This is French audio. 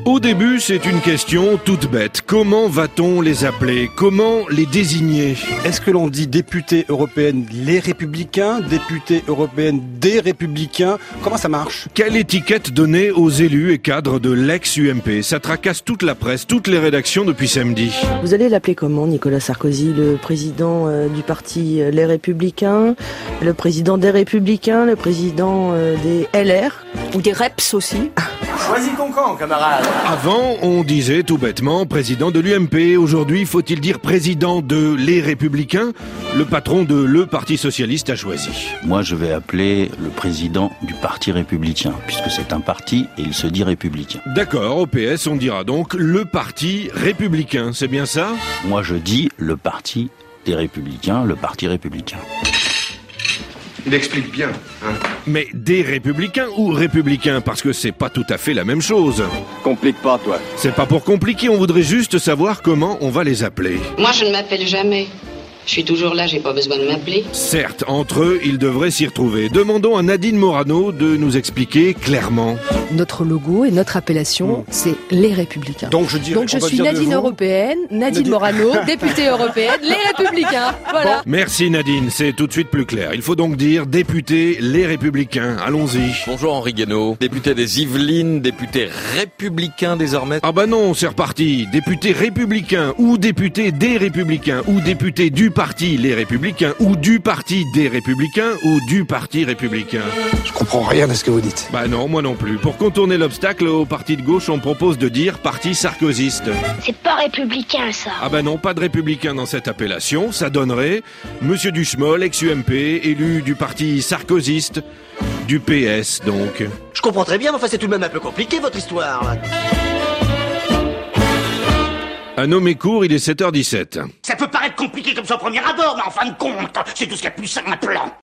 Au début, c'est une question toute bête. Comment va-t-on les appeler? Comment les désigner? Est-ce que l'on dit députée européenne les Républicains, députée européenne des Républicains? Comment ça marche? Quelle étiquette donner aux élus et cadres de l'ex-UMP? Ça tracasse toute la presse, toutes les rédactions depuis samedi. Vous allez l'appeler comment, Nicolas Sarkozy? Le président du parti Les Républicains, le président des Républicains, le président des LR? Ou des REPS aussi? Choisis ton camp, camarade. Avant, on disait tout bêtement président de l'UMP. Aujourd'hui, faut-il dire président de Les Républicains? Le patron de le Parti Socialiste a choisi. Moi, je vais appeler le président du Parti Républicain, puisque c'est un parti et il se dit républicain. D'accord, au PS, on dira donc le Parti Républicain, c'est bien ça? Moi, je dis le Parti des Républicains, le Parti Républicain. Il explique bien, hein. Mais des Républicains ou Républicains? Parce que c'est pas tout à fait la même chose. Complique pas, toi. C'est pas pour compliquer, on voudrait juste savoir comment on va les appeler. Moi, je ne m'appelle jamais. Je suis toujours là, j'ai pas besoin de m'appeler. Certes, entre eux, ils devraient s'y retrouver. Demandons à Nadine Morano de nous expliquer clairement. Notre logo et notre appellation, c'est les Républicains. Donc je suis Nadine Européenne, Nadine Morano, députée européenne, les Républicains. Voilà. Bon, merci Nadine, c'est tout de suite plus clair. Il faut donc dire député les Républicains. Allons-y. Bonjour Henri Guénaud, député des Yvelines, député républicain désormais. Ah bah non, c'est reparti. Député républicain ou député des Républicains ou député du parti Les Républicains ou du parti des Républicains ou du parti républicain. Je comprends rien à ce que vous dites. Bah non, moi non plus. Pour contourner l'obstacle, au parti de gauche, on propose de dire parti sarkozyste. C'est pas républicain, ça. Ah bah non, pas de républicain dans cette appellation. Ça donnerait Monsieur Duchemol, ex-UMP, élu du parti sarkozyste, du PS donc. Je comprends très bien, mais enfin c'est tout de même un peu compliqué votre histoire. Là. À nommer court, il est 7h17. Ça peut paraître compliqué comme ça au premier abord, mais en fin de compte, c'est tout ce qu'il y a de plus simple.